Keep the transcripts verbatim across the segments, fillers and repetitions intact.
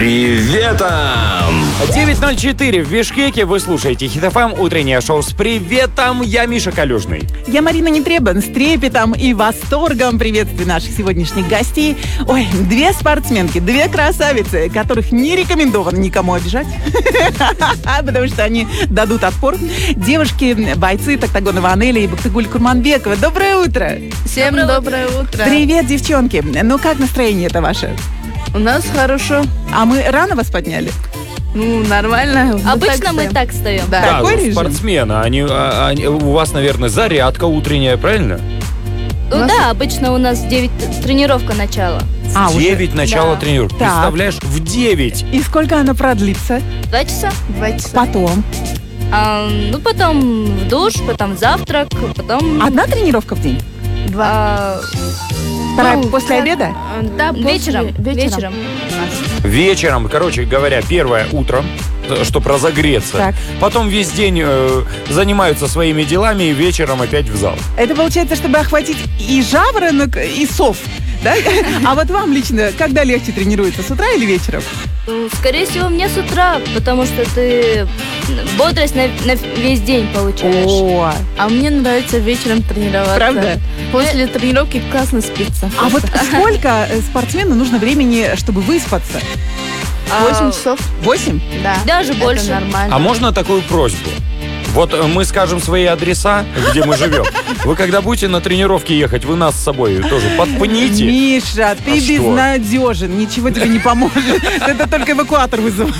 приветом! девять ноль четыре в Бишкеке. Вы слушаете Хит эф эм, утреннее шоу с приветом. Я Миша Калюжный. Я Марина Нетребан. С трепетом и восторгом приветствую наших сегодняшних гостей. Ой, две спортсменки, две красавицы, которых не рекомендовано никому обижать, потому что они дадут отпор. Девушки, бойцы Токтагонова Анеля и Бактыгуль Курманбекова. Доброе утро! Всем доброе, доброе утро! Привет, девчонки! Ну, как настроение-то ваше? У нас хорошо. А мы рано вас подняли? Ну, нормально. Обычно мы так встаем. Да, Такой вы режим? спортсмены. Они, а, они, у вас, наверное, зарядка утренняя, правильно? Ну нас- да, обычно у нас в девять тренировка начала. А, В уже. девять начало Да. тренировки. Так. Представляешь, в девять. И сколько она продлится? Два часа. Два часа. Потом. А, ну, потом в душ, потом завтрак, потом... Одна тренировка в день? Два. а, Вторая Ну, после как- обеда? Да, после- вечером. Вечером. у нас. Вечером, короче говоря, первое утром, чтобы разогреться. Так. Потом весь день э, занимаются своими делами и вечером опять в зал. Это получается, чтобы охватить и жаворонок, и сов, да? А вот вам лично, когда легче тренируется, с утра или вечером? Ну, скорее всего, мне с утра, потому что ты бодрость на, на весь день получаешь. О, А мне нравится вечером тренироваться. правда? После тренировки классно спится. А вот сколько э, спортсмену нужно времени, чтобы выспаться? А, Восемь часов? Восемь? Да. Даже Это больше. нормально. А можно такую просьбу? Вот э, мы скажем свои адреса, где мы живем. Вы когда будете на тренировке ехать, вы нас с собой тоже подпните. Миша, ты А что? безнадежен, ничего тебе не поможет. Это только эвакуатор вызывать.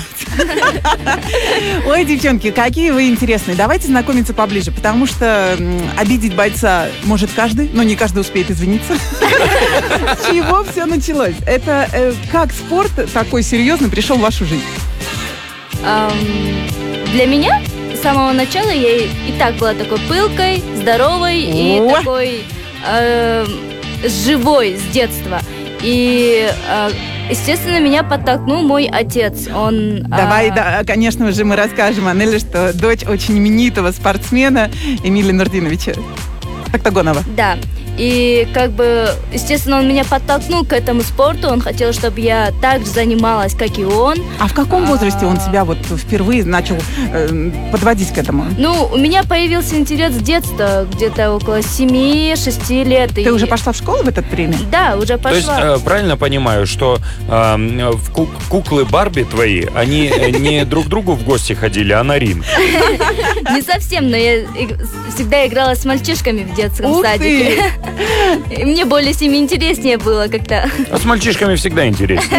Ой, девчонки, какие вы интересные. Давайте знакомиться поближе, потому что м, обидеть бойца может каждый, но не каждый успеет извиниться. С чего все началось? Это э, как спорт такой серьезный пришел в вашу жизнь? Ам, для меня с самого начала я и, и так была такой пылкой, здоровой и О! такой эм, живой с детства. И, э, естественно, меня подтолкнул мой отец. Он, Давай, а, да, конечно же, мы расскажем Анеле, что дочь очень именитого спортсмена Эмилия Нурдиновича Токтагонова. Да. И как бы, естественно, он меня подтолкнул к этому спорту. Он хотел, чтобы я так же занималась, как и он. А в каком А. возрасте он тебя вот впервые начал э, подводить к этому? Ну, у меня появился интерес с детства, где-то около семи-шести лет. Ты уже пошла в школу в это время? Да, уже То есть, пошла. э, правильно понимаю, что э, в ку- куклы Барби твои, они э, не друг к другу в гости ходили, а на ринг. Не совсем, но я иг- всегда играла с мальчишками в детском Ух садике. И мне более с ними интереснее было как-то. А с мальчишками всегда интересно.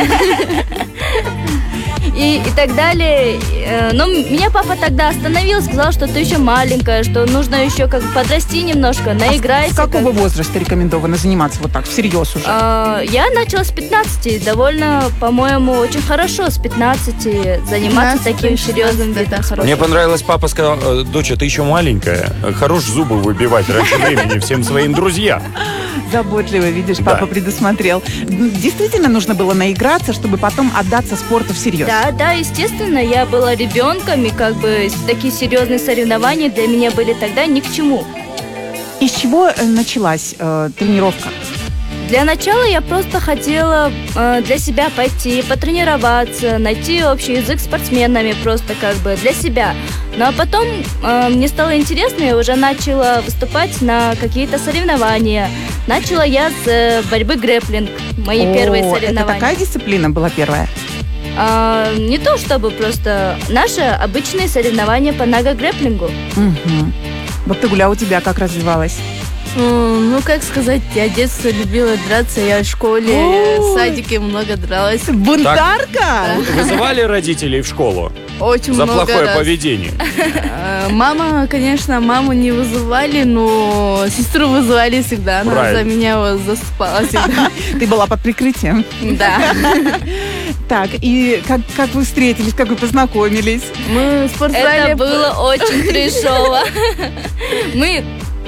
И, и так далее. Э, Но меня папа тогда остановил, сказал, что ты еще маленькая, что нужно еще как бы подрасти немножко, наиграйся. С какого как бы. возраста рекомендовано заниматься вот так, всерьез уже? А, Я начала с пятнадцати, довольно, по-моему, очень хорошо с пятнадцати заниматься таким серьезным видом. Мне понравилось, папа сказал: «Э, доча, ты еще маленькая, хорош зубы выбивать раньше времени всем своим друзьям. Заботливо, видишь, Да. папа предусмотрел. Действительно нужно было наиграться, чтобы потом отдаться спорту всерьез. Да, да, естественно, я была ребенком, и как бы такие серьезные соревнования для меня были тогда ни к чему. Из чего э, началась э, тренировка? Для начала я просто хотела э, для себя пойти, потренироваться, найти общий язык с спортсменами просто как бы для себя. Ну а потом э, мне стало интересно, я уже начала выступать на какие-то соревнования. Начала я с э, борьбы грэпплинг, мои О, первые это соревнования. такая дисциплина была первая? А, не то чтобы просто наши обычные соревнования по нога-грэпплингу. Угу. Бактыгуля, у тебя как развивалась? Ну, ну, как сказать, я в детстве любила драться, я в школе, Ой. в садике много дралась. Бунтарка? Вызывали родителей в школу Очень за много плохое раз. поведение? Э, Мама, конечно, маму не вызывали, но сестру вызывали всегда. Она Правильно. за меня вот заступала всегда. Ты была под прикрытием. Да. Так, и как, как вы встретились, как вы познакомились? Мы в спортзале... Это было очень трешово. Мы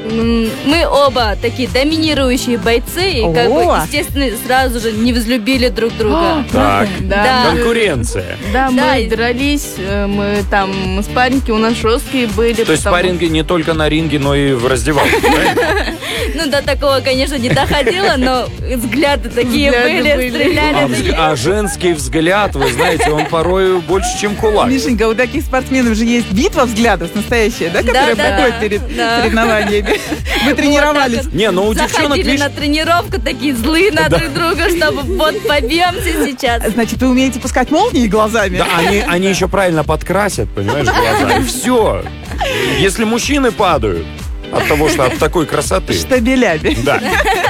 м, мы оба такие доминирующие бойцы, и как бы, О! естественно, сразу же не взлюбили друг друга. Так, Да. конкуренция. Да, мы Да, и- дрались, э, мы там спарринги у нас жесткие были. То есть потому- спарринги не только на ринге, но и в раздевалке, правильно? Ну, до такого, конечно, не доходило, но взгляды такие Взгляды были, были. А, стреляли. взг- такие. а женский взгляд, вы знаете, он порой больше, чем кулак. Мишенька, у таких спортсменов же есть битва взглядов настоящая, да, которая Да, да, проходит да. перед Да. соревнованиями. Вы тренировались. Вот так вот. Не, ну у девчонок, Заходили видишь, на тренировку, такие злые на Да. друг друга, чтобы вот побьемся сейчас. Значит, вы умеете пускать молнии глазами? да, они, они еще правильно подкрасят, понимаешь, глаза. И все. Если мужчины падают от того, что от такой красоты. Штабелями. Да.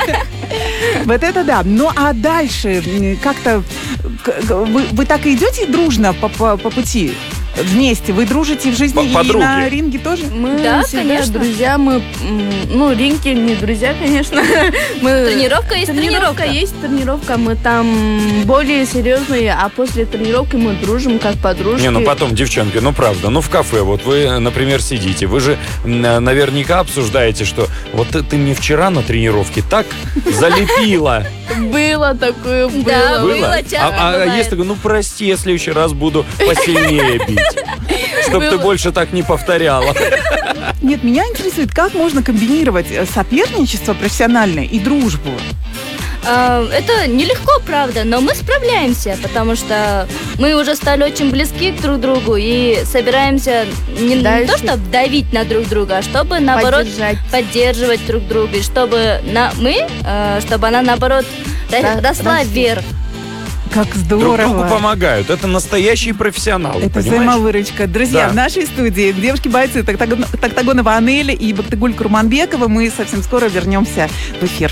Вот это да. Ну а дальше м, как-то к- к- вы, вы так и идете дружно по, по, по пути? Вместе? Вы дружите в жизни По- и подруги. на ринге тоже? Мы Да, всегда конечно. друзья, мы, м, ну, ринги не друзья, конечно. Мы- Тренировка есть тренировка. есть тренировка, мы там более серьезные, а после тренировки мы дружим как подружки. Не, ну потом, девчонки, ну правда, ну в кафе, вот вы, например, сидите, вы же м, наверняка обсуждаете, что вот ты, ты мне вчера на тренировке так залепила. Было такое, было. Да, было. Было? часто А, а бывает. есть такое, ну прости, я в следующий раз буду посильнее бить. Чтоб ты Было. больше так не повторяла. Нет, меня интересует, как можно комбинировать э, соперничество профессиональное и дружбу? А, Это нелегко, правда, но мы справляемся, потому что мы уже стали очень близки друг к другу и собираемся не, не Дальше. то, чтобы давить на друг друга, а чтобы, наоборот, Поддержать. поддерживать друг друга, и чтобы на, мы, э, чтобы она, наоборот, ра- Да, росла расти. вверх. Как Друг другу здорово. помогают. Это настоящие профессионалы, Это понимаешь? взаимовыручка. Друзья, Да. в нашей студии девушки-бойцы Тактагон- Тактагонова Анеля и Бактыгуль Курманбекова. Мы совсем скоро вернемся в эфир.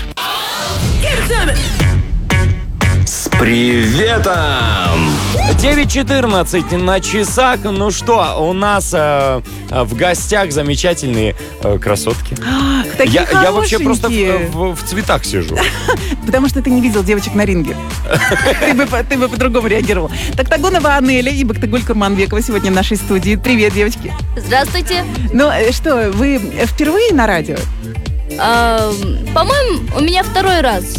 С приветом! девять четырнадцать на часах. Ну что, у нас э, э, в гостях замечательные э, красотки. Такие Я, я вообще просто в, хорошенькие. в- в цветах сижу. Потому что ты не видел девочек на ринге. Ты бы, по- ты бы по-другому реагировал. Тактагонова Анеля и Бактыгуль Курманбекова сегодня в нашей студии. Привет, девочки. Здравствуйте. Ну э, что, вы впервые на радио? А, По-моему, у меня второй раз.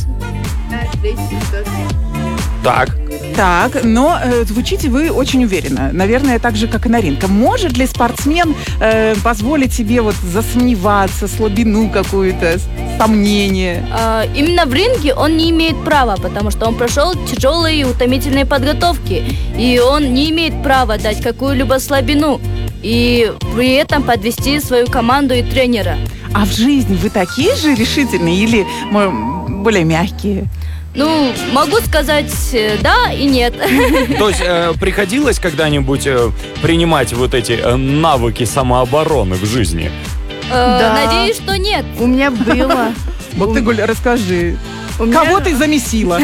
Так. Так, но э, звучите вы очень уверенно. Наверное, так же, как и на ринге. Может ли спортсмен э, позволить себе вот засомневаться, слабину какую-то, сомнение? А, Именно в ринге он не имеет права, потому что он прошел тяжелые и утомительные подготовки, и он не имеет права дать какую-либо слабину и при этом подвести свою команду и тренера. А в жизни вы такие же решительные или м, более мягкие? Ну, могу сказать э, да и нет. То есть э, приходилось когда-нибудь э, принимать вот эти э, навыки самообороны в жизни? Э, Да. Надеюсь, что нет. У меня было. Бактыгуль, расскажи. У меня- Кого ты замесила?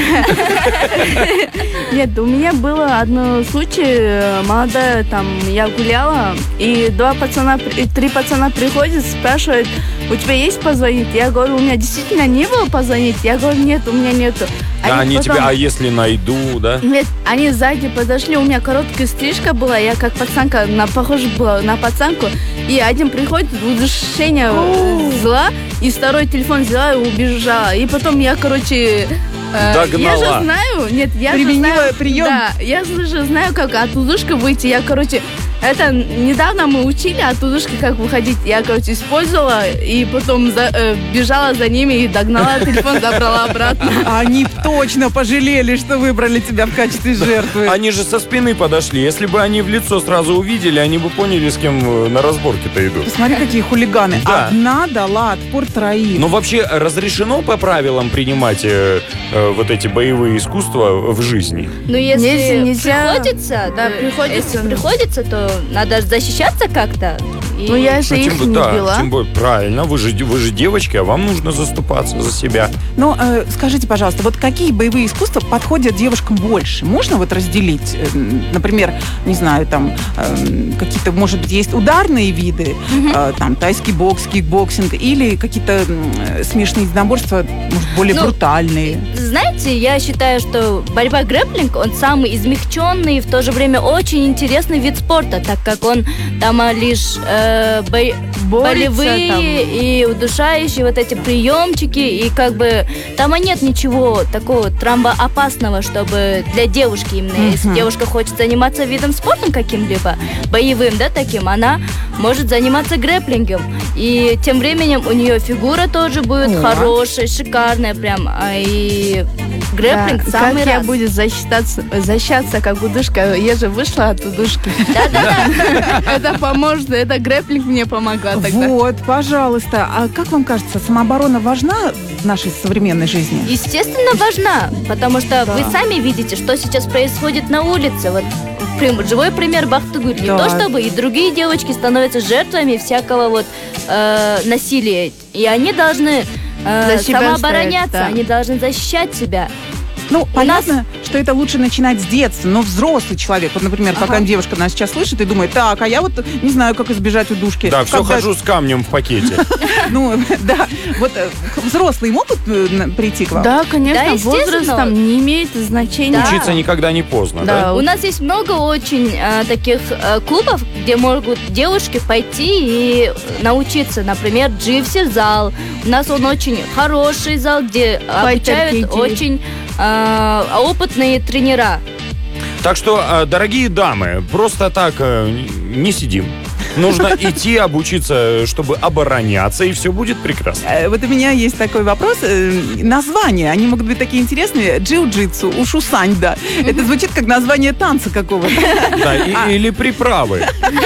Нет, у меня было одно случай, э, молодая, там, я гуляла, и два пацана, при- и три пацана приходят, спрашивают, у тебя есть позвонить? Я говорю, у меня действительно не было позвонить? Я говорю, нет, у меня нету. А они потом- тебя, а если найду, да? Нет, они сзади подошли, у меня короткая стрижка была, я как пацанка, на, похожа была на пацанку, и один приходит, удушение э, зла, и второй телефон взяла и убежала. И потом я, короче... э, Догнала. Я же знаю, нет, я же Применила знаю... прием. Да, я же знаю, как от удушки выйти. Я, короче, это недавно мы учили от удушки, как выходить. Я, короче, использовала, и потом за- э, бежала за ними и догнала, телефон забрала обратно. Они б точно пожалели, что выбрали тебя в качестве жертвы. Они же со спины подошли. Если бы они в лицо сразу увидели, они бы поняли, с кем э, на разборке-то идут. Посмотри, какие хулиганы. Да. Одна дала отпор троим. Но вообще разрешено по правилам принимать э, э, вот эти боевые искусства в жизни? Но если Нельзя- нельзя- приходится, Да, то- приходится. если приходится, то надо защищаться как-то. И- Ну, я же Ну, их тем, не да, била. тем более, правильно, вы же, вы же девочки, а вам нужно заступаться за себя. Ну, э, скажите, пожалуйста, вот какие боевые искусства подходят девушкам больше? Можно вот разделить? Э, Например, не знаю, там э, какие-то, может быть, есть ударные виды, э, там тайский бокс, кикбоксинг, или какие-то м, смешанные единоборства, может, более Ну, брутальные. Знаете, я считаю, что борьба грэпплинг, он самый измягченный и в то же время очень интересный вид спорта, так как он там а, лишь э, бой- борется, болевые там. и удушающие вот эти приемчики, и как бы там нет ничего такого тромбоопасного, чтобы для девушки именно, Мгм. если девушка хочет заниматься видом спорта каким-либо, боевым, да, таким, она может заниматься грэпплингом, и тем временем у нее фигура тоже будет О. хорошая, шикарная прям, а и грэпплинг Да, самый как я раз. буду защищаться, защищаться как удушка, я же вышла от удушки. Да-да-да. Это поможет, это грэпплинг мне помогла тогда. Вот, пожалуйста. А как вам кажется, самооборона важна в нашей современной жизни? Естественно, важна, потому что Да. вы сами видите, что сейчас происходит на улице. Вот прям живой пример Бахтыгуль. Не Да. то чтобы и другие девочки становятся жертвами всякого вот э, насилия. И они должны э, За себя самообороняться, стоять, да. они должны защищать себя. Ну, У понятно, что это лучше начинать с детства, но взрослый человек, вот, например, пока Ага. девушка нас сейчас слышит и думает, так, а я вот не знаю, как избежать удушки. Да, все Когда- хожу с камнем в пакете. Ну, да, вот э, взрослые могут э, на- прийти к вам? Да, конечно, Да, естественно. возраст там не имеет значения. Да. Учиться никогда не поздно, да? Да. У нас есть много очень э, таких э, клубов, где могут девушки пойти и научиться. Например, дживси-зал. У нас он очень хороший зал, где обучают Файтер-кейти. очень э, опытные тренера. Так что, э, дорогие дамы, просто так э, не сидим. Нужно идти обучиться, чтобы обороняться, и все будет прекрасно. Э, Вот у меня есть такой вопрос. Э, Названия, они могут быть такие интересные. Джиу-джитсу, ушусаньда. Это звучит как название танца какого-то. Да, и- или приправы.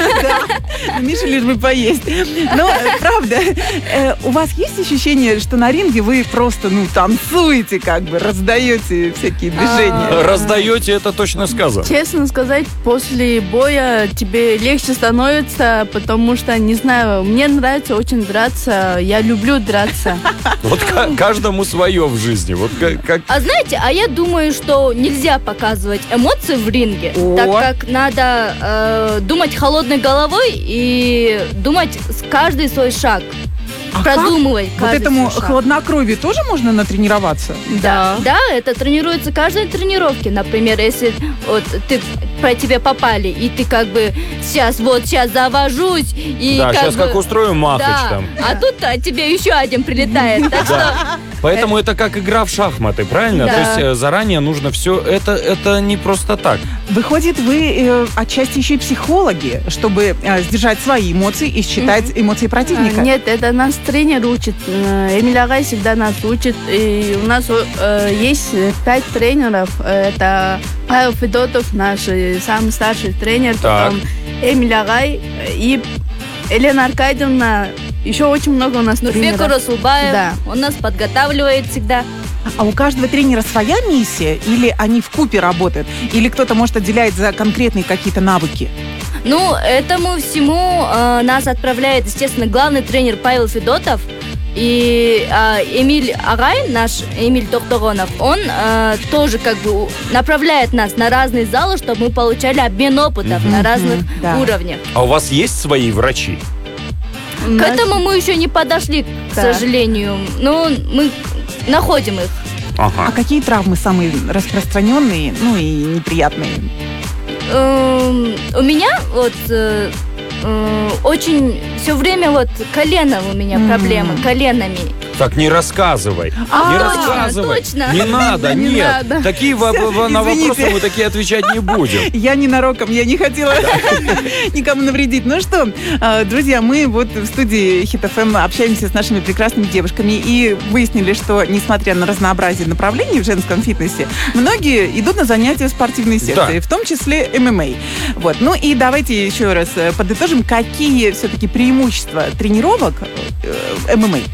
Да. Миша лишь бы поесть. Но, э, правда, э, у вас есть ощущение, что на ринге вы просто, ну, танцуете, как бы, раздаете всякие движения? Раздаете, это точно сказано. Честно сказать, после боя тебе легче становится, потому что, не знаю, мне нравится очень драться, я люблю драться. Вот ка- каждому свое в жизни. Вот как, как- А знаете, а я думаю, что нельзя показывать эмоции в ринге, О. так как надо э, думать холодной головой и думать с каждый свой шаг. А как? Продумывай Вот каждый этому свой шаг. хладнокровию тоже можно натренироваться? Да. Да, это тренируется каждой тренировке. Например, если вот ты про тебя попали, и ты как бы сейчас вот сейчас завожусь и Да, как сейчас бы, как устрою махач да, там. а тут а, тебе еще один прилетает. Так что Поэтому это как игра в шахматы, правильно? Да. То есть э, заранее нужно все. Это, это не просто так. Выходит, вы э, отчасти еще и психологи, чтобы э, сдержать свои эмоции и считать эмоции противника. А, Нет, это нас тренер учит. Э, Эмиль Агай всегда нас учит. И у нас э, есть пять тренеров. Это Павел Федотов, наш э, самый старший тренер. Так. Потом Эмиль Агай и Елена Аркадьевна. Еще очень много у нас Нурбек тренеров. Расулбаев, Да. он нас подготавливает всегда. А у каждого тренера своя миссия? Или они вкупе работают? Или кто-то, может, отделяет за конкретные какие-то навыки? Ну, этому всему э, нас отправляет, естественно, главный тренер Павел Федотов. И э, Эмиль Агай, наш Эмиль Тохторонов, он э, тоже как бы у- направляет нас на разные залы, чтобы мы получали обмен опытов на разных да. уровнях. А у вас есть свои врачи? У К нас- этому мы еще не подошли, к Да. сожалению. Но мы находим их. А Ага. какие травмы самые распространенные, ну и неприятные? Эм, у меня вот э, э, очень все время вот колено у меня М. проблемы, коленами. Так не рассказывай. А, не точно, рассказывай. точно. Не надо, Не нет. надо. Такие во- во- на Извините. вопросы мы такие отвечать не будем. Я ненароком, я не хотела никому навредить. Ну что, э, друзья, мы вот в студии Хит эф эм общаемся с нашими прекрасными девушками и выяснили, что, несмотря на разнообразие направлений в женском фитнесе, многие идут на занятия в спортивной секции, Да. в том числе эм эм а. Вот. Ну и давайте еще раз э, подытожим, какие все-таки преимущества тренировок э, эм эм а.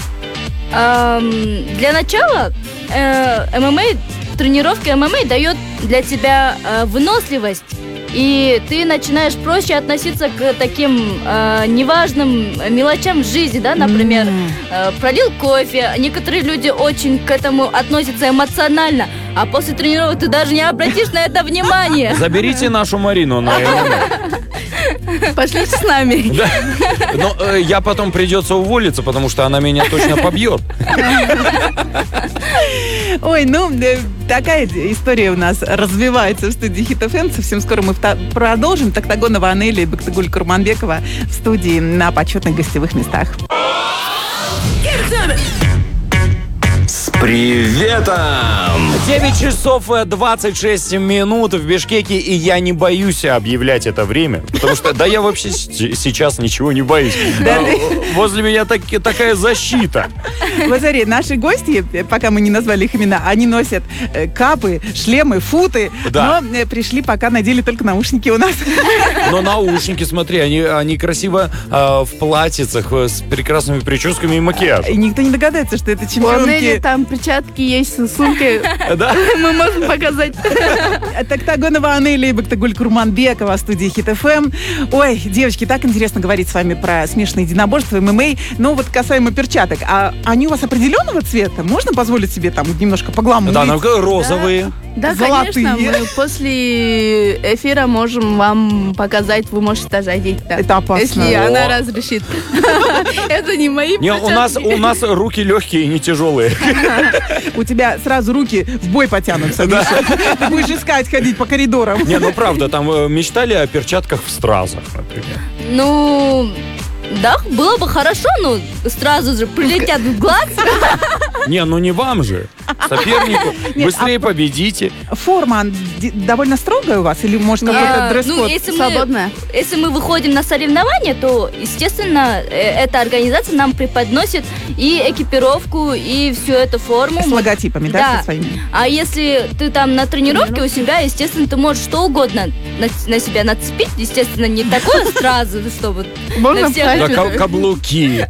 Эм, для начала э, эм эм а, тренировка эм эм а дает для тебя э, выносливость, и ты начинаешь проще относиться к таким э, неважным мелочам в жизни, да, например, М. э, пролил кофе. Некоторые люди очень к этому относятся эмоционально, а после тренировок ты даже не обратишь на это внимание. Заберите нашу Марину на эм эм а. Пошлите с нами. Да. Но э, я потом придется уволиться, потому что она меня точно побьет. Ой, ну, э, Такая история у нас развивается в студии Хит эф эм. Совсем скоро мы продолжим. Тактагонова Анеля и Бактыгуль Курманбекова в студии на почетных гостевых местах. С приветом! девять часов двадцать шесть минут в Бишкеке, и я не боюсь объявлять это время, потому что, да, я вообще с- сейчас ничего не боюсь. А, Возле меня так- такая защита. Вот смотри, наши гости, пока мы не назвали их имена, они носят э, капы, шлемы, футы, Да. но э, пришли, пока надели только наушники у нас. Но наушники, смотри, они, они красиво э, в платьицах, э, с прекрасными прическами и И макияжем. никто не догадается, что это У Анели чемпионки. там перчатки есть, сумки. Да? Мы можем показать. Тактагонова Анеля и Бактыгуль Курманбекова в студии Хит эф эм. Ой, девочки, так интересно говорить с вами про смешанные единоборства, эм эм а. Но вот касаемо перчаток, а они у вас определенного цвета? Можно позволить себе там немножко погламурить? Да, ну-ка, розовые. Да, Золотые. конечно, мы после эфира можем вам показать, вы можете одеть. Да. Это опасно. Если О. она разрешит. Это не мои Не, у нас, перчатки. у нас руки легкие и не тяжелые. У тебя сразу руки в бой потянутся, Миша. Ты будешь искать, ходить по коридорам. Не, ну правда, там э, мечтали о перчатках в стразах, например. Ну, да, было бы хорошо, но сразу же прилетят в глаз. Не, ну не вам же, сопернику. Нет, Быстрее победите. Форма д- довольно строгая у вас? Или, может, какой-то А, дресс-код? ну, если мы, Свободная. если мы выходим на соревнования, то, естественно, э, эта организация нам преподносит и экипировку, и всю эту форму. С логотипами, да, Да. со своими? А если ты там на тренировке у себя, естественно, ты можешь что угодно на, на себя нацепить. Естественно, не такое сразу, чтобы Можно на всех... встать? Да, ка- каблуки.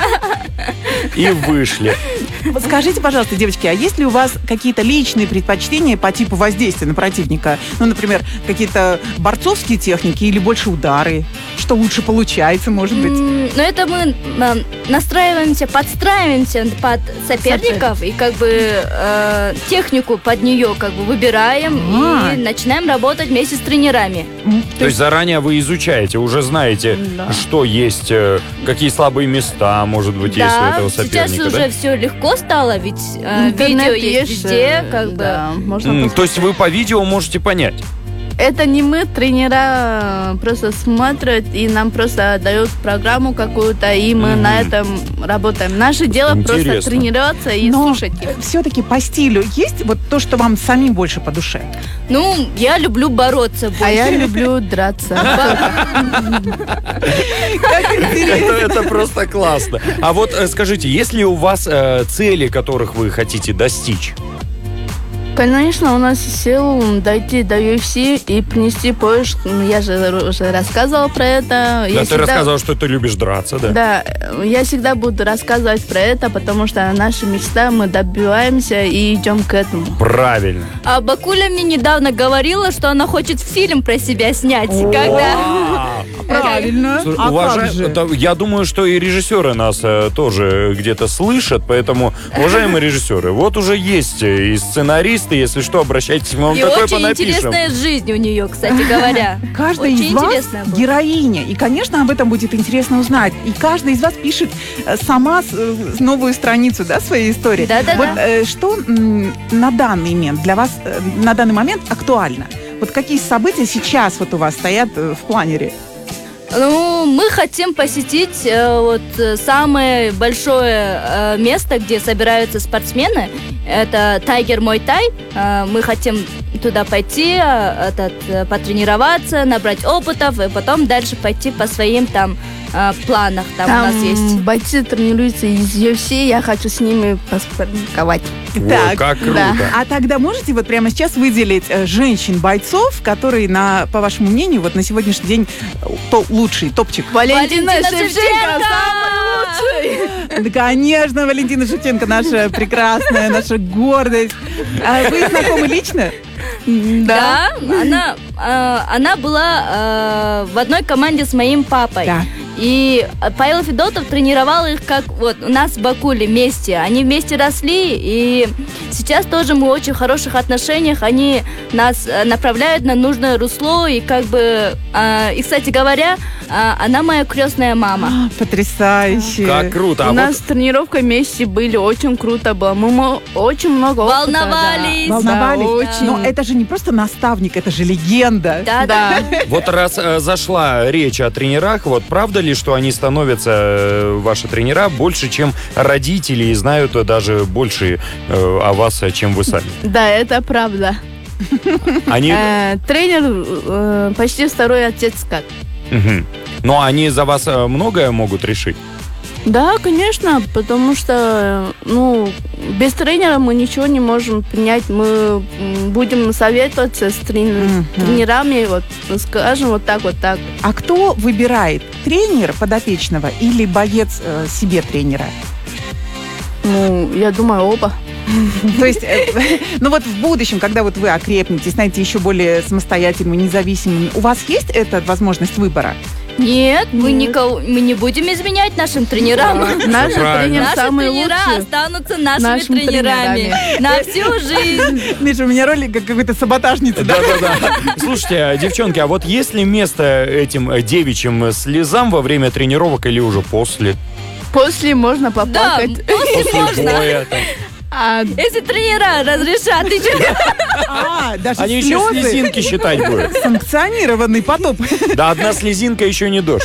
И вышли. Вот скажите, пожалуйста, девочки, а есть ли у вас какие-то личные предпочтения по типу воздействия на противника? Ну, например, какие-то борцовские техники или больше удары? Что лучше получается, может быть? М, Но это мы м, настраиваемся, подстраиваемся под соперников и как бы э, технику под нее как бы выбираем А. и начинаем работать вместе с тренерами. М, То есть заранее вы изучаете, уже знаете, Да. что есть, э, какие слабые места, может быть, есть у Да, этого сейчас соперника. уже да? все легко стало, ведь э, Интернет видео есть есть, везде, э, как бы. да, можно М, просто- То есть вы по видео можете понять. Это не мы, тренера, просто смотрят и нам просто дают программу какую-то, и мы Мгм. на этом работаем. Наше дело просто Интересно. тренироваться и Но слушать их. все-таки по стилю есть вот то, что вам самим больше по душе? Ну, я люблю бороться больше. А я люблю драться. Это, это просто классно. А вот э, скажите, есть ли у вас э, цели, которых вы хотите достичь? Конечно, у нас есть сил дойти до ю эф си и принести пояс. Ну, Я же уже рассказывала про это. Да, Я ты всегда- рассказывал, что ты любишь драться, да? Да, я всегда буду рассказывать про это, потому что наша мечта, мы добиваемся и идем к этому. Правильно. А Бакуля мне недавно говорила, что она хочет фильм про себя снять. Когда... Правильно. Слушай, А уважа- как же? это- я думаю, что и режиссеры нас э, тоже где-то слышат, поэтому, уважаемые режиссеры, вот уже есть э, и сценаристы, если что, обращайтесь, мы вам И такое очень понапишем. интересная жизнь у нее, кстати говоря. Каждая Очень из вас интересная была. героиня. И, конечно, об этом будет интересно узнать. И каждая из вас пишет э, сама с- э, новую страницу, да, своей истории. Да-да-да. Вот э, что м, на данный момент для вас, э, на данный момент актуально? Вот какие события сейчас вот у вас стоят э, в планере? Ну, мы хотим посетить э, вот э, самое большое э, место, где собираются спортсмены. Это Тайгер Мой Тай. Э, мы хотим туда пойти, э, этот, э, потренироваться, набрать опытов, и потом дальше пойти по своим там э, планах. Там, у нас есть. бойцы тренируются из ю эф си, я хочу с ними поспорниковать. Ой, Так, как круто. да. А тогда можете вот прямо сейчас выделить э, женщин-бойцов, которые, на, по вашему мнению, вот на сегодняшний день э, то, лучший, топчик? Валентина, Валентина Шевченко, Шевченко! самый лучший! Да, конечно, Валентина Шевченко, наша прекрасная, наша гордость. А вы знакомы лично? Да, она, э, она была э, в одной команде с моим папой. Да. И Павел Федотов тренировал их как вот у нас в Бакуле вместе. Они вместе росли, и сейчас тоже мы в очень хороших отношениях. Они нас э, направляют на нужное русло, и как бы... э, и, кстати говоря, а, она моя крестная мама. А, потрясающе. Как круто. У А нас вот тренировка вместе были, очень круто было. Мы мо- очень много опыта, Волновались. да. Волновались? Да, очень. Но это же не просто наставник, это же легенда. Да, да. Вот раз э, зашла речь о тренерах, вот правда ли, что они становятся, э, ваши тренера, больше, чем родители, и знают э, даже больше э, о вас, э, чем вы сами? Да, это правда. Они, Э, тренер э, почти второй отец как. Мгм. Но они за вас э, многое могут решить? Да, конечно, потому что, ну, без тренера мы ничего не можем принять. Мы м, будем советоваться с трени- Мгм. тренерами, вот, скажем, вот так, вот так. А кто выбирает, тренер подопечного или боец э, себе тренера? Ну, я думаю, оба. То есть, э, ну вот в будущем, когда вот вы окрепнете, станете еще более самостоятельными, независимыми, у вас есть эта возможность выбора? Нет, мы, Нет. никого, мы не будем изменять нашим тренерам. Наши правильно. тренеры Наши самые тренера лучшие. останутся нашими Нашими тренерами. На всю жизнь. Миша, у меня ролик как какой-то саботажницы, да? Да-да-да. Слушайте, а, девчонки, а вот есть ли место этим э, девичьим слезам во время тренировок или уже после? После можно Да, поплакать. после После можно. боя? там? А, Если тренера разрешат, ты что? А, даже Они еще слезы. слезинки считать будут. Санкционированный потоп. Да одна слезинка еще не дождь.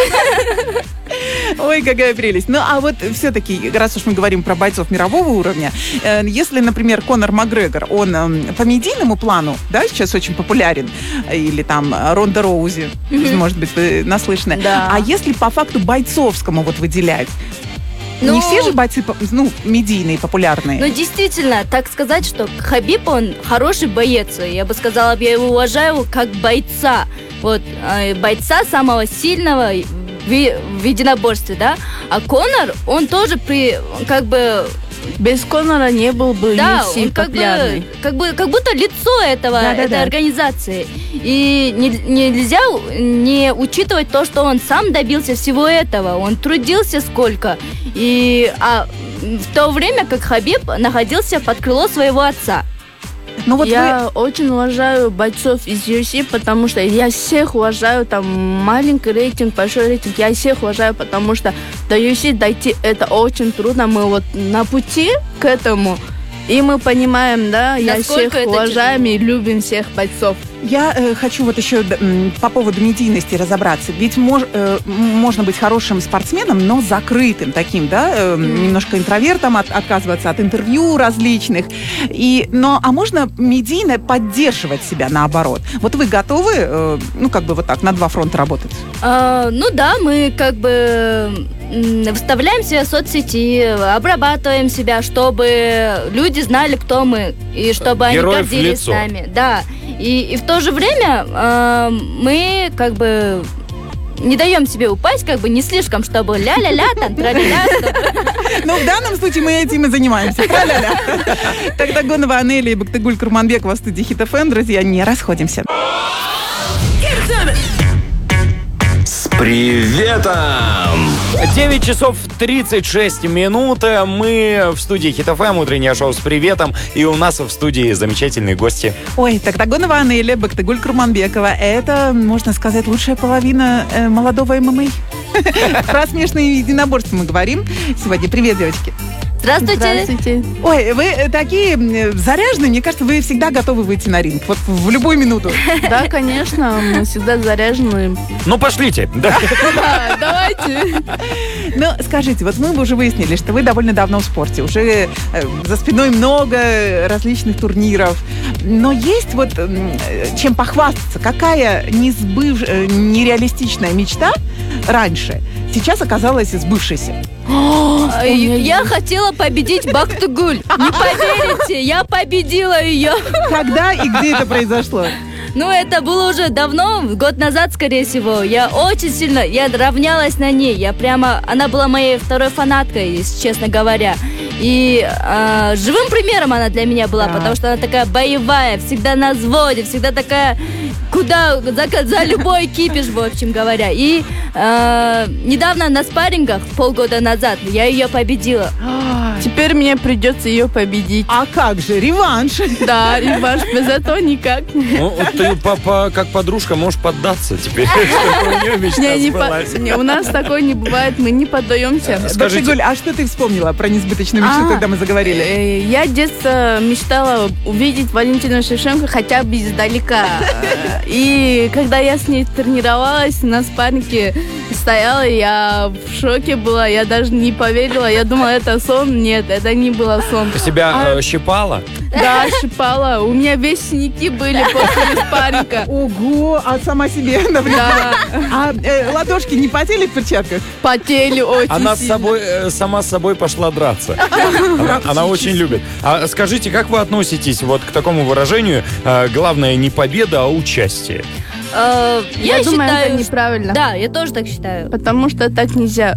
Ой, какая прелесть. Ну, а вот все-таки, раз уж мы говорим про бойцов мирового уровня, э, если, например, Конор Макгрегор, он э, по медийному плану, да, сейчас очень популярен, или там э, Ронда Роузи, может быть, вы наслышаны. Да. А если по факту бойцовскому вот выделять, Ну, не все же бойцы, по- ну, медийные, популярные? Ну, действительно, так сказать, что Хабиб, он хороший боец. Я бы сказала, я его уважаю как бойца. Вот, э, бойца самого сильного в, в единоборстве, да. А Конор, он тоже при, как бы, без Конора не был бы да, ю эф си он как бы, популярный. как бы, как будто лицо этого, Да-да-да. этой организации. И не- нельзя не учитывать то, что он сам добился всего этого. Он трудился сколько. И, а в то время, как Хабиб находился под крыло своего отца. Ну, вот Я очень уважаю бойцов из ю эф си, потому что я всех уважаю, там маленький рейтинг, большой рейтинг, я всех уважаю, потому что до ю эф си дойти это очень трудно, мы вот на пути к этому, и мы понимаем, да, я Насколько всех это уважаем тяжело. и любим всех бойцов. Я э, хочу вот еще д- м, по поводу медийности разобраться. Ведь мож- э, м, можно быть хорошим спортсменом, но закрытым таким, да, э, немножко интровертом, от- отказываться от интервью различных. И, но, а можно медийно поддерживать себя наоборот? Вот вы готовы, э, ну, как бы вот так, на два фронта работать? А, ну да, мы как бы м, вставляем себя в соцсети, обрабатываем себя, чтобы люди знали, кто мы, и чтобы они Героев в гордились лицо. нами. Да. И, и в то же время э, мы как бы не даем себе упасть, как бы не слишком, чтобы ля-ля-ля, там, тра-ля-ля, чтобы- Ну, в данном случае мы этим и занимаемся. Тра-ля-ля. Тогда Гонова Анелия и Бактыгуль Курманбекова в студии Хит эф эм. Друзья, не расходимся. С приветом! девять часов тридцать шесть минут. Мы в студии Хит эф эм, утреннее шоу с приветом. И у нас в студии замечательные гости. Ой, тогда Гонова Анелия, Бактыгуль Курманбекова. Это, можно сказать, лучшая половина э, молодого эм эм а. Про смешные единоборства мы говорим. Сегодня привет, девочки. Здравствуйте. Здравствуйте. Ой, вы э, такие э, заряженные, мне кажется, вы всегда готовы выйти на ринг. Вот в любую минуту. Да, конечно, мы всегда заряжены. Ну, пошлите. Да. Да, давайте. Ну, скажите, вот мы уже выяснили, что вы довольно давно в спорте. Уже э, за спиной много различных турниров. Но есть вот м, э, чем похвастаться. Какая несбыв... э, нереалистичная мечта раньше сейчас оказалась сбывшейся? А, Я хотела победить Бактыгуль. Не поверите, я победила ее. Когда и где это произошло? Ну, это было уже давно, год назад, скорее всего. Я очень сильно, я равнялась на ней. Я прямо, она была моей второй фанаткой, если честно говоря. И а, живым примером она для меня была, Да. потому что она такая боевая, всегда на взводе, всегда такая, куда, за, за любой кипиш, в общем говоря. И э, недавно на спаррингах, полгода назад, я ее победила. Теперь мне придется ее победить. А как же, реванш? Да, реванш, без этого никак. Ну, ты папа, как подружка можешь поддаться теперь, чтобы у нее мечта Не, не по- сбылась. не, у нас такое не бывает, мы не поддаемся. Скажите- Гуль, а что ты вспомнила про несбыточную мечту, А, когда мы заговорили? э, Я в детстве мечтала увидеть Валентину Шевченко хотя бы издалека. И когда я с ней тренировалась, на спарринге стояла, я в шоке была, я даже не поверила. Я думала, это сон. Нет, это не было сон. Ты себя э, щипала? Да, шипала. У меня весь синяки были после спарринга. Ого, а сама себе навредила. Да, А э, ладошки не потели в перчатках? потели очень Она с сильно. собой, э, сама с собой пошла драться. Она, она очень любит. А скажите, как вы относитесь вот к такому выражению э, «главное не победа, а участие»? Э, Я, я думаю, считаю, это неправильно. Да, я тоже так считаю. Потому что так нельзя.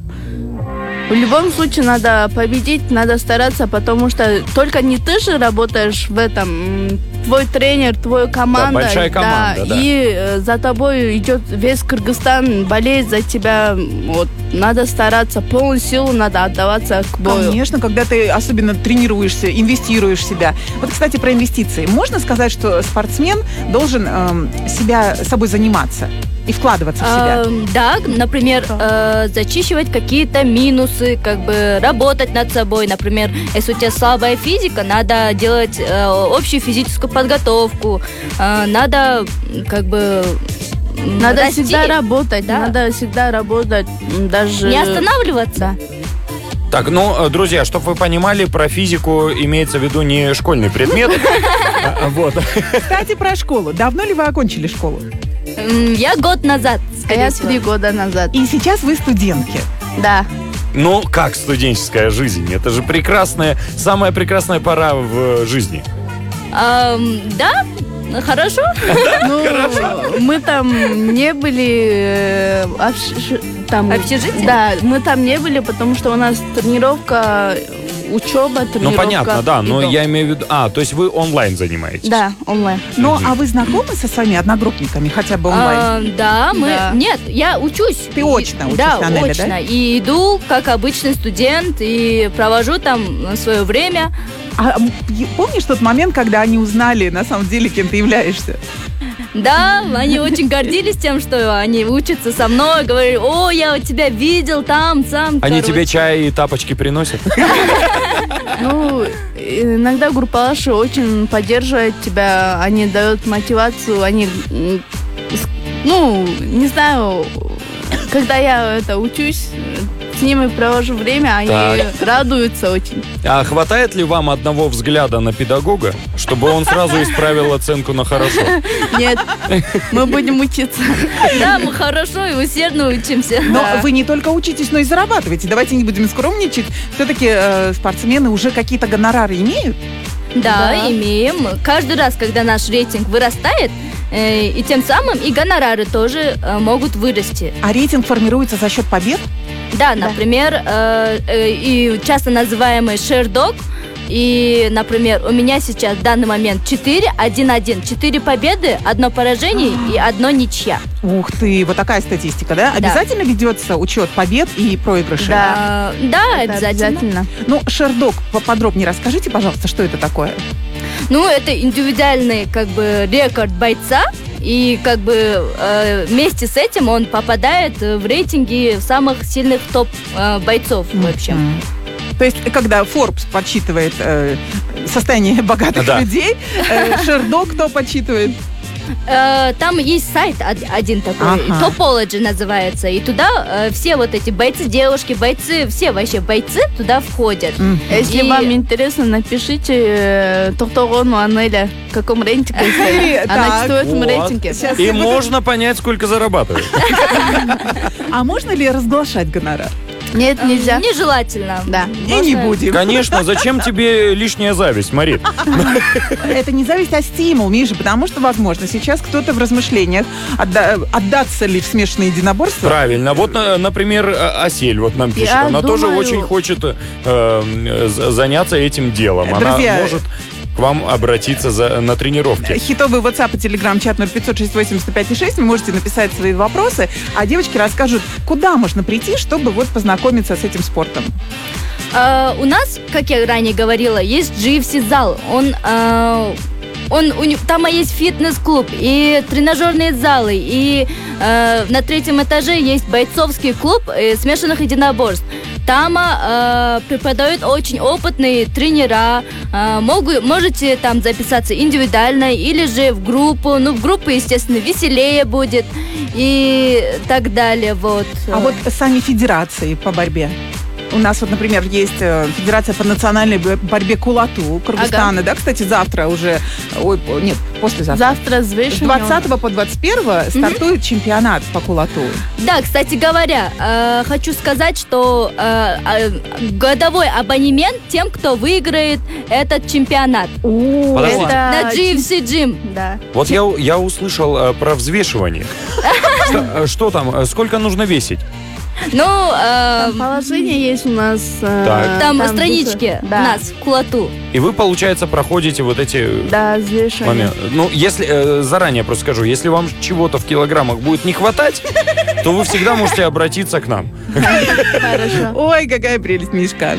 В любом случае надо победить, надо стараться, потому что только не ты же работаешь в этом, м, твой тренер, твоя команда. Да, большая команда, да. И э, за тобой идет весь Кыргызстан, болеет за тебя. Вот, надо стараться, полную силу надо отдаваться к бою. Конечно, когда ты особенно тренируешься, инвестируешь в себя. Вот, кстати, про инвестиции. Можно сказать, что спортсмен должен эм, себя собой заниматься и вкладываться в себя? Эм, да, например, э, зачищивать какие-то минусы, как бы работать над собой. Например, если у тебя слабая физика, надо делать э, общую физическую подготовку. Э, надо как бы м, Надо расти, всегда работать, Да. надо всегда работать, м, даже... не останавливаться. Так, ну, э, друзья, чтобы вы понимали, про физику имеется в виду не школьный предмет. а, Вот. Кстати, про школу. Давно ли вы окончили школу? М, Я год назад, А скорее я всего. три года назад. И сейчас вы студентки. Да. Ну, как студенческая жизнь? Это же прекрасная, самая прекрасная пора в жизни. Эм, да, хорошо. Ну, мы там не были... э, общ- там, Общежитие? Да, мы там не были, потому что у нас тренировка, учеба, тренировка. Ну, понятно, да, и но дом. я имею в виду... А, то есть вы онлайн занимаетесь? Да, онлайн. Ну, Мгм. а вы знакомы со своими одногруппниками, хотя бы онлайн? Э, да, мы... Да. Нет, я учусь. Ты И- очно учишься, Да, Анеля, очно. да? И иду, как обычный студент, и провожу там свое время. А м, й- помнишь тот момент, когда они узнали, на самом деле, кем ты являешься? Да, они очень гордились тем, что они учатся со мной, говорили, о, я тебя видел там, там. Они короче. тебе чай и тапочки приносят? Ну, иногда группалаши очень поддерживают тебя, они дают мотивацию, они, м, с- ну, не знаю, когда я это учусь, с ними провожу время, они Так. радуются очень. А хватает ли вам одного взгляда на педагога, чтобы он сразу исправил оценку на хорошо? Нет, мы будем учиться. Да, мы хорошо и усердно учимся. Но Да. вы не только учитесь, но и зарабатываете. Давайте не будем скромничать. Все-таки э, спортсмены уже какие-то гонорары имеют. Да, Да. имеем. Каждый раз, когда наш рейтинг вырастает, э, и тем самым и гонорары тоже э, могут вырасти. А рейтинг формируется за счет побед. Да, например, э, э, и часто называемый шердог. И, например, у меня сейчас в данный момент четыре один один. четыре победы, одно поражение и одно ничья. Ух ты, вот такая статистика, да? Обязательно ведется учет побед и проигрышей? Да. Э, да, Это обязательно. Ну, шердог, поподробнее расскажите, пожалуйста, что это такое? Ну, это индивидуальный, как бы, рекорд бойца. И как бы э, вместе с этим он попадает в рейтинги самых сильных топ э, бойцов вообще. М. То есть, когда Forbes подсчитывает э, состояние богатых Да. людей, э, шердог кто подсчитывает? Э, там есть сайт од- один такой, Ага. Topology называется, и туда э, все вот эти бойцы, девушки, бойцы, все вообще бойцы туда входят. М. Если И- вам интересно, напишите э, Тохтогону Анеля, в каком рейтинге стоит. Она Так. что в этом Вот. рейтинге. Сейчас И я буду- можно понять, сколько зарабатывает. А можно ли разглашать гонорар? Нет, нельзя. Нежелательно. Да. И не будем. Конечно, зачем тебе лишняя зависть, Марит? Это не зависит, а стимул, Миша, потому что, возможно, сейчас кто-то в размышлениях, отда- отдаться ли в смешанные единоборства. Правильно. Вот, на- например, э, Асель вот нам пишет. Я Она тоже думаю- очень хочет э, з- заняться этим делом. Она Друзья, может... к вам обратиться за, на тренировки. Хитовый WhatsApp и Telegram чат ноль пятьсот шестьдесят восемь сто пять шесть. Вы можете написать свои вопросы, а девочки расскажут, куда можно прийти, чтобы вот познакомиться с этим спортом. А, у нас, как я ранее говорила, есть джи эф си-зал. Он... а, Он, у него, там есть фитнес-клуб и тренажерные залы, и э, на третьем этаже есть бойцовский клуб э, смешанных единоборств. Там э, преподают очень опытные тренера. Э, могу, можете там записаться индивидуально или же в группу. Ну, в группу, естественно, веселее будет и так далее. Вот. А вот сами федерации по борьбе? У нас вот, например, есть Федерация по национальной борьбе Кулату Кыргызстана, ага. да, кстати, завтра уже, ой, нет, послезавтра. Завтра с С двадцатого по двадцать первое стартует mm-hmm. чемпионат по Кулату. Да, кстати говоря, э, хочу сказать, что э, э, годовой абонемент тем, кто выиграет этот чемпионат. О, это на джи эф си Gym. Да. Вот я, я услышал э, про взвешивание. Что, что там, сколько нужно весить? Ну, э, Там положение есть у нас. э, Так. там, там странички да. у нас в Кулату. И вы, получается, проходите вот эти Да, взвешивание. моменты. Ну, если, э, заранее просто скажу, если вам чего-то в килограммах будет не хватать, то вы всегда можете обратиться к нам. Хорошо. Ой, какая прелесть, Мишка.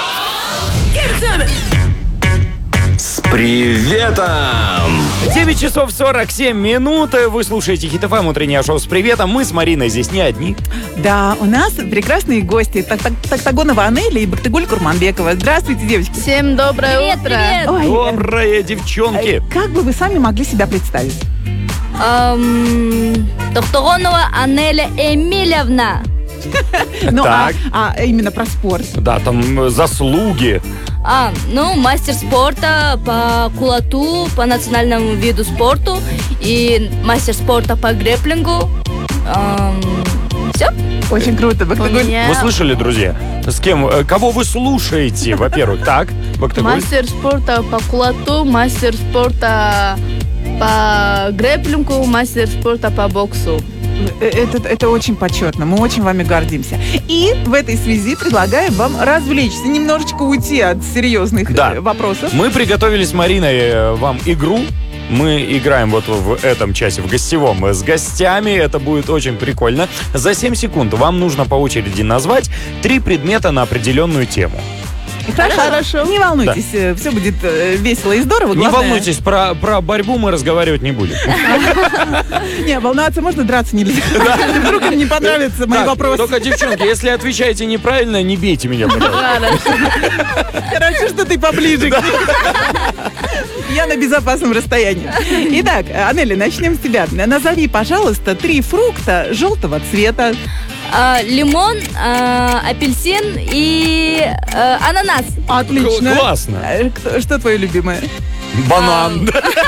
С приветом! девять часов сорок семь минут. Вы слушаете Хит эф эм, утреннее шоу «С приветом». Мы с Мариной здесь не одни. Да, у нас прекрасные гости. Так- так- Тактагонова Анеля и Бактыгуль Курманбекова. Здравствуйте, девочки. Всем доброе Привет, утро. привет. Ой, Добрые э, девчонки. как бы вы сами могли себя представить? Эм, Тохтогонова Анеля Эмилевна. Ну, а, Так. а именно про спорт. Да, там э, заслуги. А, ну, мастер спорта по кулату, по национальному виду спорту и мастер спорта по грэпплингу. Эм, все? Очень круто, У Бактыгуль. меня Вы слышали, друзья? С кем? э, Кого вы слушаете, во-первых? Так, Бактыгуль. мастер спорта по кулату, мастер спорта по грэпплингу, мастер спорта по боксу. Э, Это, это очень почетно, мы очень вами гордимся. И в этой связи предлагаем вам развлечься, немножечко уйти от серьезных Да. э, вопросов. Мы приготовили с Мариной э, вам игру. Мы играем вот в этом часе в гостевом с гостями. Это будет очень прикольно. За семь секунд вам нужно по очереди назвать три предмета на определенную тему. Хорошо. Хорошо. Не волнуйтесь, все будет э, весело и здорово. Не Главное- волнуйтесь, про, про борьбу мы разговаривать не будем. Не, волноваться можно, драться нельзя. Вдруг им не понравятся мои Так, вопросы. Только, девчонки, если отвечаете неправильно, не бейте меня, пожалуйста. Хорошо, что ты поближе. к ним. Я на безопасном расстоянии. Итак, Анеля, начнем с тебя. Назови, пожалуйста, три фрукта желтого цвета. А, лимон, а, апельсин и а, ананас. Отлично. Классно. Э, кто- Что твое любимое? Банан.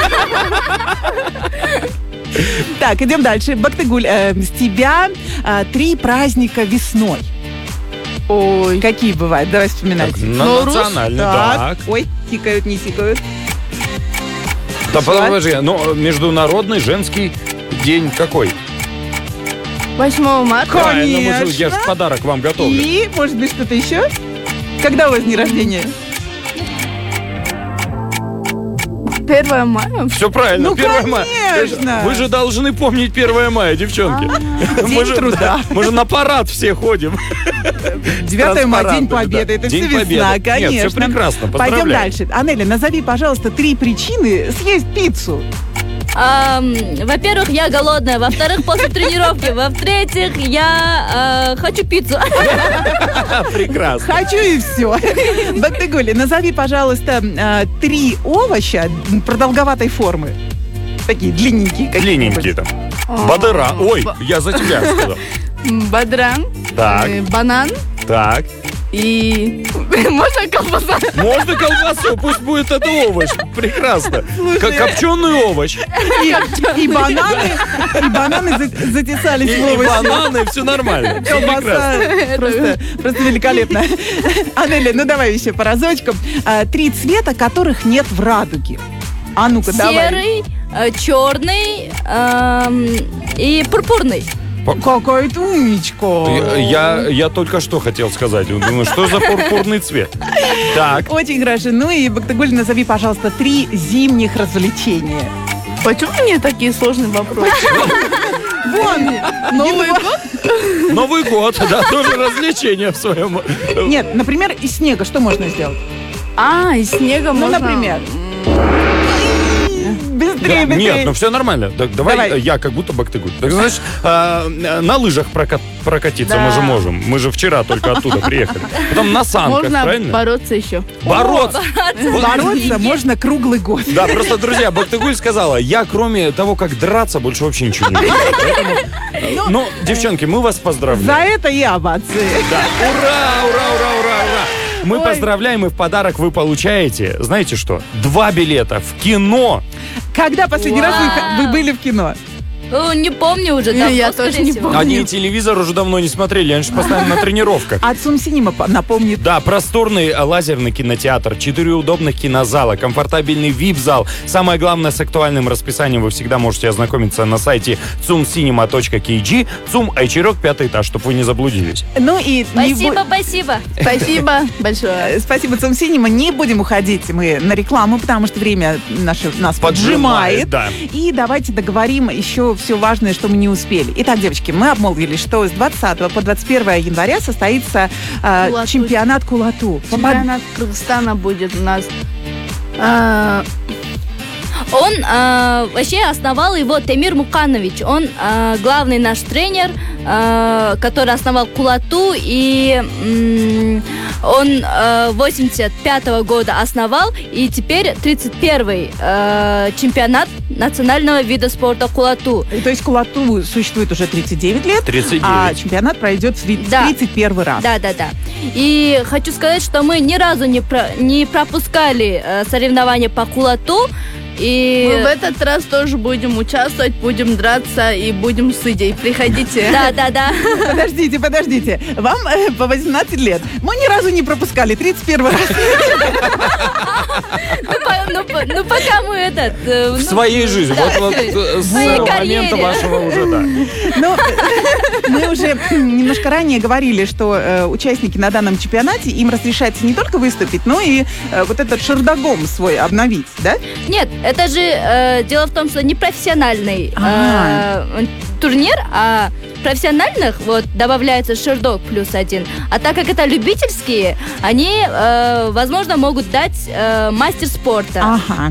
Так, идем дальше. Бактыгуль, э, с тебя э, три праздника весной. Ой. Какие бывают? Давай вспоминать. Так, на Норус? национальный, Так. так. Ой, тикают, не тикают. Да подожди, ну, международный женский день какой? восьмого марта. Правильно, мы же- я же Конечно. подарок вам готовлю. И, может быть, что-то еще? Когда у вас день рождения? первое мая. Все правильно, Ну, первое мая. конечно. Вы же должны помнить первое мая, девчонки. День Мы же- труда. Мы же на парад все ходим. девятое мая, День Транспарантами, Победы. да. Это День все весна, Победы. конечно. Нет, все прекрасно, Пойдем поздравляю. дальше. Анеля, назови, пожалуйста, три причины съесть пиццу. Ам, во-первых, я голодная. Во-вторых, после тренировки. Во-третьих, я э, хочу пиццу. Прекрасно. Хочу и все. Бактыгуль, назови, пожалуйста, э, три овоща продолговатой формы. Такие длинненькие. какие-нибудь. Длинненькие там. Бадыра. Ой, я за тебя сказал. Бадран. Так. э, Банан. Так. И... Можно колбаса? Можно колбасу, пусть будет это овощ. Прекрасно. К- Копченый овощ. И, и бананы, и бананы за- затесались И, в и овощи. бананы, все нормально. Всё прекрасно. Колбаса просто, просто великолепно. Анеля, ну давай еще по разочкам. А, Три цвета, которых нет в радуге. А ну-ка, давай. Серый, э, черный эм, и пурпурный. Какая ты умничка. Я, я, я только что хотел сказать. Думаю, что за пурпурный цвет? Так. Очень хорошо. Ну и, Бактыгуль, назови, пожалуйста, три зимних развлечения. Почему мне такие сложные вопросы? Вон! Новый год? Новый год, да, тоже развлечение в своем. Нет, например, из снега что можно сделать? А, из снега Ну, можно... например. Да, Быстрее, быстрее. нет, ну все нормально. Так, давай, Давай. я как будто Бактыгуль. Так, значит, а, на лыжах прока- прокатиться Да. мы же можем. Мы же вчера только оттуда приехали. Потом на санках, Можно правильно? бороться еще. Бороться. Бороться можно круглый год. Да, просто, друзья, Бактыгуль сказала, я кроме того, как драться, больше вообще ничего не делаю. Поэтому, ну, девчонки, мы вас За поздравляем. это и овации. Да. Ура, ура, ура, ура, ура. Мы Ой. поздравляем, и в подарок вы получаете, знаете что, два билета в кино. Когда последний раз вы, вы были в кино? Ну, не помню уже, давно, Я скорее тоже не всего. помню. Они телевизор уже давно не смотрели, они же постоянно на тренировках. А Цум Синема напомнит. Да, просторный а, лазерный кинотеатр, четыре удобных кинозала, комфортабельный ви ай пи-зал. Самое главное, с актуальным расписанием вы всегда можете ознакомиться на сайте цум синема точка кей джи. ЦУМ, Айчирок, пятый этаж, чтобы вы не заблудились. Ну и не Спасибо, бу- спасибо. Спасибо большое. Э, Спасибо, Цум Синема. Не будем уходить мы на рекламу, потому что время наше, нас Поджимает, поджимает. да. И давайте договорим еще все важное, что мы не успели. Итак, девочки, мы обмолвились, что с двадцатого по двадцать первое января состоится э, Кулату. чемпионат Кулату. Чемпионат Кыргызстана будет у нас. А, Он э, вообще основал его Темир Муканович. Он э, главный наш тренер, э, который основал Кулату. И м, он э, восемьдесят пятого года основал. И теперь тридцать первый э, чемпионат национального вида спорта Кулату. То есть Кулату существует уже тридцать девять лет, тридцать а девять. чемпионат пройдет в три- Да. тридцать первый раз. Да, да, да. И хочу сказать, что мы ни разу не, про- не пропускали э, соревнования по Кулату. И... мы в этот раз тоже будем участвовать, будем драться и будем судей. Приходите. Да, да, да. Подождите, подождите. Вам э, по восемнадцать лет. Мы ни разу не пропускали тридцать первый раз. Ну, по- ну, по- ну, пока мы этот... э, В ну, своей жизни. да, Вот, вот э, с своей момента карьере. вашего уже, да. Ну, мы уже немножко ранее говорили, что э, участники на данном чемпионате, им разрешается не только выступить, но и э, вот этот шардогом свой обновить, да? Нет, это же э, дело в том, что не профессиональный А. э, турнир, а профессиональных вот добавляется шердок плюс один. А так как это любительские, они, э, возможно, могут дать э, мастер спорта. Ага.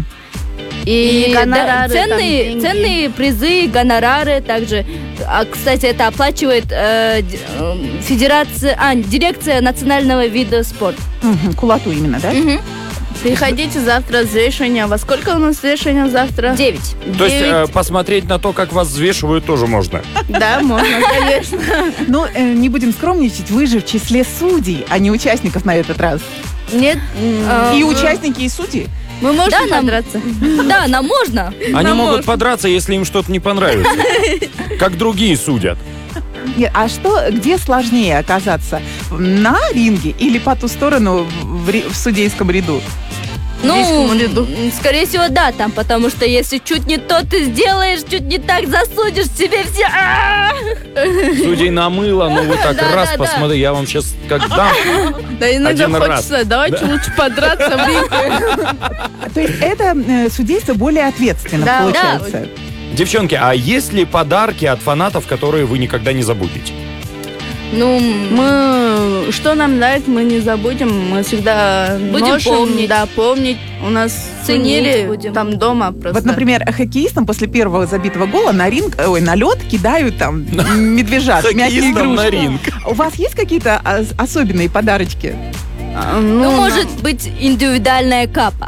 И, И да, гонорары, там, ценные, деньги. ценные призы, гонорары также. А, кстати, это оплачивает э, д- э, федерация, а, дирекция национального вида спорта. Мгм, Кулату именно, да? Мгм. Приходите завтра взвешивание. Во сколько у нас взвешивание завтра? Девять. То есть э, Девять. посмотреть на то, как вас взвешивают, тоже можно. Да, можно, конечно. Ну, э, не будем скромничать, вы же в числе судей, а не участников на этот раз. Нет. А, И ну, участники, и судьи. Мы можем Да, нам- подраться? Да, нам можно. Они Нам могут можно. подраться, если им что-то не понравится. Как другие судят. Нет, а что, где сложнее оказаться? На ринге или по ту сторону в, ри- в судейском ряду? Ну, Близкому ряду. м, скорее всего, да, там, потому что если чуть не то ты сделаешь, чуть не так засудишь, тебе все... А-а-а! Судей намыло, ну вы так Да, раз да, да. посмотрите, я вам сейчас как дам. Да иногда Один раз. хочется. Давайте лучше подраться в ринге. То есть это э, судейство более ответственно Да, получается. Девчонки, а есть ли подарки от фанатов, которые вы никогда не забудете? Ну, Мы, что нам дать, мы не забудем. Мы всегда Будем носим, помнить. Да, помнить. У нас Ценить ценили будем. там дома просто. Вот, например, хоккеистам после первого забитого гола на ринг, ой, на лед кидают там медвежат, мягкие Хоккеистам на игрушки. ринг. У вас есть какие-то ос- особенные подарочки? А, ну, на- может быть, индивидуальная капа.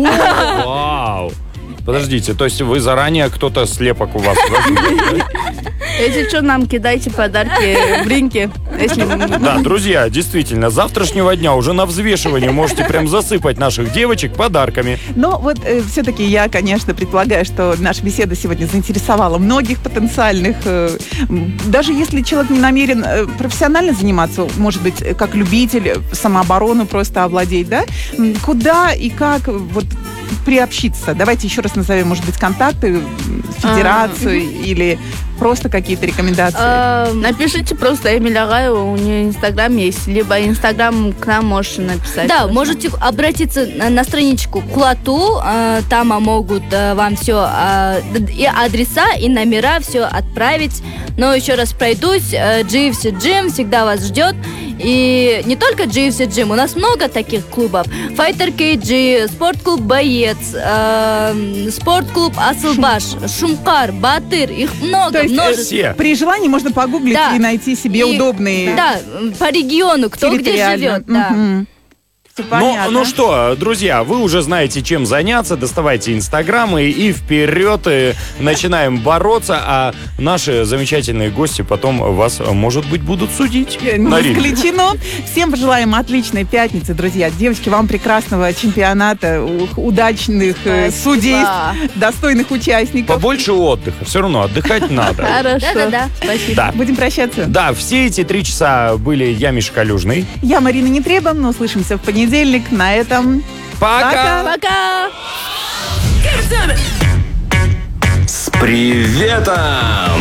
Вау! Подождите, то есть вы заранее кто-то слепок у вас возьмет, Если что, нам кидайте подарки в ринге. Если... да? Да, друзья, действительно, с завтрашнего дня уже на взвешивание можете прям засыпать наших девочек подарками. Но вот э, все-таки я, конечно, предполагаю, что наша беседа сегодня заинтересовала многих потенциальных. э, м, даже если человек не намерен э, профессионально заниматься, может быть, э, как любитель, э, самооборону просто овладеть, да? М, Куда и как, э, вот приобщиться? Давайте еще раз назовем, может быть, контакты, федерацию или просто какие-то рекомендации. Э, Напишите просто Эмиль Агаева, у нее инстаграм есть, либо инстаграм к нам можете написать. Да, просто. можете обратиться на, на страничку Кулату, э, там а, могут э, вам все, э, и адреса, и номера, все отправить. Но еще раз пройдусь, э, джи эф си Gym всегда вас ждет. И не только джи эф си Gym, у нас много таких клубов. Fighter кей джи, спортклуб Боец, э, спортклуб Асылбаш, Шумкар, Батыр, их много, То есть, множество. Все. При желании можно погуглить Да. и найти себе И- удобные Да, по региону, кто где территориально. живет. Да. Мгм. Всё Ну, понятно. ну что, друзья, вы уже знаете, чем заняться. Доставайте инстаграмы и вперед. И начинаем бороться. А наши замечательные гости потом вас, может быть, будут судить. Не на ринге. исключено. Всем пожелаем отличной пятницы, друзья. Девочки, вам прекрасного чемпионата, ух, удачных э, Спасибо. судейств, достойных участников. Побольше отдыха. Все равно отдыхать надо. Хорошо. Да-да-да. Спасибо. Да. Будем прощаться. Да, все эти три часа были я, Миша Калюжный. Я Марина Нетреба, но услышимся в понедельник. На этом Пока! Пока. С приветом!